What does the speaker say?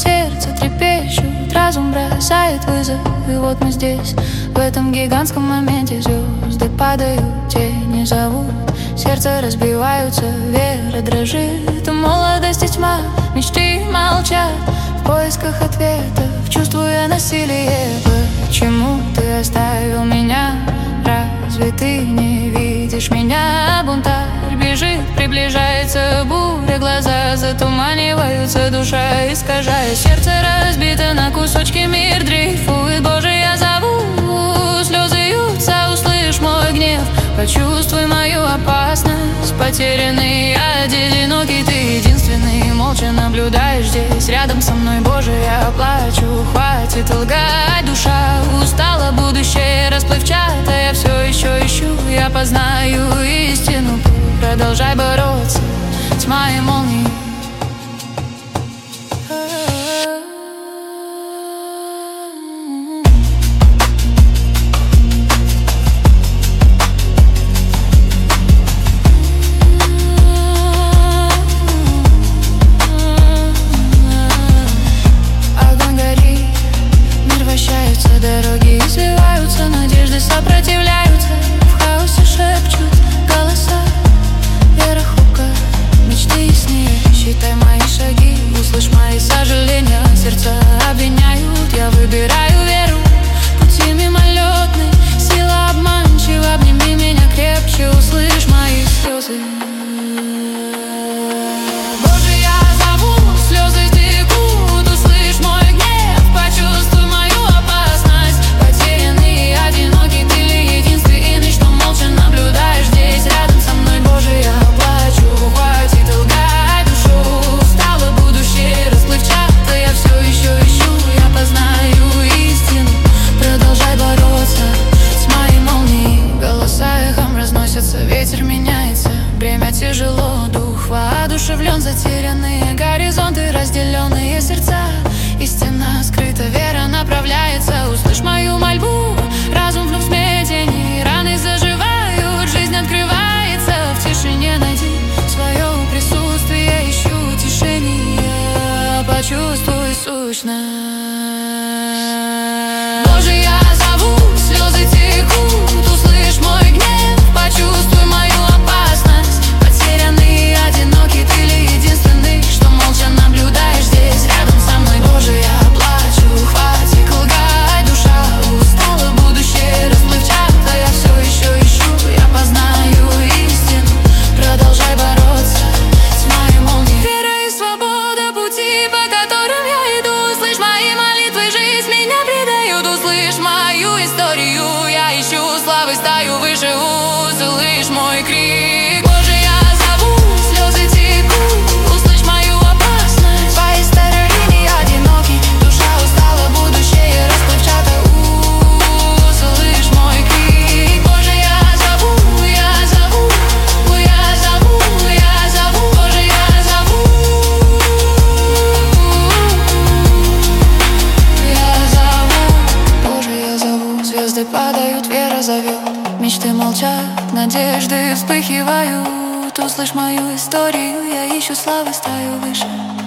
сердце трепещут, разум бросает вызов. И вот мы здесь, в этом гигантском моменте. Звезды падают, тени зовут, сердца разбиваются, вера дрожит. Молодость и тьма, мечты молчат в поисках ответов, чувствуя насилие. Почему ты оставил меня? Разве ты не видишь меня? Бунтарь бежит, приближается буря, глаза затуманиваются, душа искажая, сердце разбито на кусочки, мир дрейфует. Боже, я зову, слезы льются, услышь мой гнев, почувствуй мою опасность. Потерянный, одинокий, ты единственный, молча наблюдаешь здесь рядом со мной. Боже, я плачу, хватит лгать, душа устала, будущее расплывчатое. Я все еще ищу, я познаю истину. Продолжай бороться, тьма и молнии. Дороги извиваются, надежды сопротивляются, в хаосе шепчут голоса. Вера хрупка, мечты яснее, считай мои шаги, услышь мои сожаления. Сердца обвиняют, я выбираю веру. Пути мимолетный, сила обманчива, обними меня крепче, услышь мои слезы. Ветер меняется, бремя тяжело, дух воодушевлен, затерянные горизонты, разделенные сердца. Истина скрыта, вера направляется, услышь мою мольбу. Разум вновь смятение, раны заживают, жизнь открывается. В тишине найди свое присутствие, ищу утешение, почувствуй сущность. Боже, я зову, слезы текут, услышь мой гнев, почувствуй мою опасность. Потерянный, одинокий, ты ли единственный, что молча наблюдаешь здесь рядом со мной. Боже, я плачу, хватит лгать, душа устала, будущее расплывчато. Я все еще ищу, я познаю истину. Продолжай бороться, тьма и молния. Вера и свобода, пути, по которым я иду. Услышь мои молитвы, жизнь меня предает. Услышь мою историю, я ищу славы, стою выше. Услышь мой крик. Боже, я зову, слезы текут, услышь мою опасность. Твоей старой линии одинокий, душа устала, будущее расплывчато. Услышь мой крик. Боже, я зову, я зову, я зову, я зову. Боже, я зову, я зову. Боже, я зову, звезды падают, вера зовет, мечты молчат, надежды вспыхивают. Услышь мою историю, я ищу славы, стою выше.